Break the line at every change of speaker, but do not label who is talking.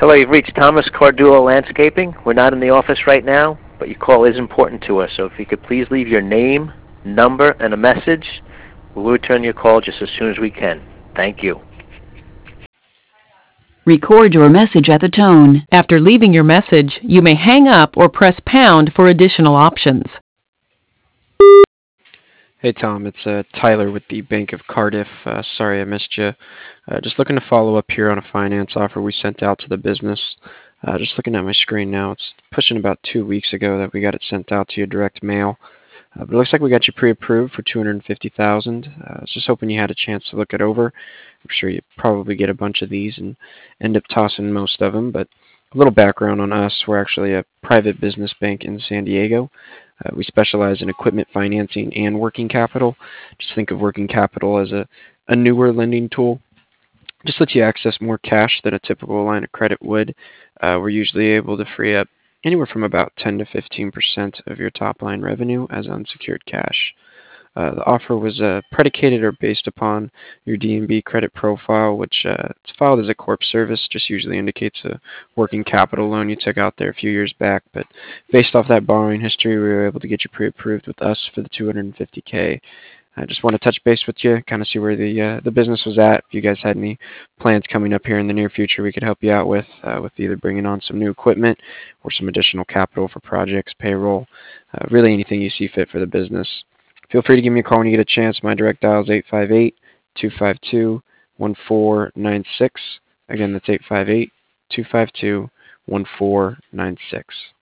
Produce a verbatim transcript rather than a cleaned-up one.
Hello, you've reached Thomas Cardullo Landscaping. We're not in the office right now, but your call is important to us. So if you could please leave your name, number, and a message, we'll return your call just as soon as we can. Thank you.
Record your message at the tone.
After leaving your message, you may hang up or press pound for additional options.
Hey Tom, it's uh, Tyler with the Bank of Cardiff. Uh, sorry I missed you. Uh, just looking to follow up here on a finance offer we sent out to the business. Uh, just looking at my screen now, it's pushing about two weeks ago that we got it sent out to you direct mail. Uh, but it looks like we got you pre-approved for two hundred fifty thousand dollars. Uh, I was just hoping you had a chance to look it over. I'm sure you probably get a bunch of these and end up tossing most of them. But a little background on us: we're actually a private business bank in San Diego. Uh, we specialize in equipment financing and working capital. Just think of working capital as a, a newer lending tool. Just lets you access more cash than a typical line of credit would. Uh, we're usually able to free up anywhere from about ten to fifteen percent of your top line revenue as unsecured cash. Uh, the offer was uh, predicated or based upon your D and B credit profile, which uh, it's filed as a corp service, just usually indicates a working capital loan you took out there a few years back. But based off that borrowing history, we were able to get you pre-approved with us for the two hundred fifty K. I just want to touch base with you, kind of see where the uh, the business was at. If you guys had any plans coming up here in the near future, we could help you out with, uh, with either bringing on some new equipment or some additional capital for projects, payroll, uh, really anything you see fit for the business. Feel free to give me a call when you get a chance. My direct dial is eight five eight, two five two, one four nine six. Again, that's eight five eight, two five two, one four nine six.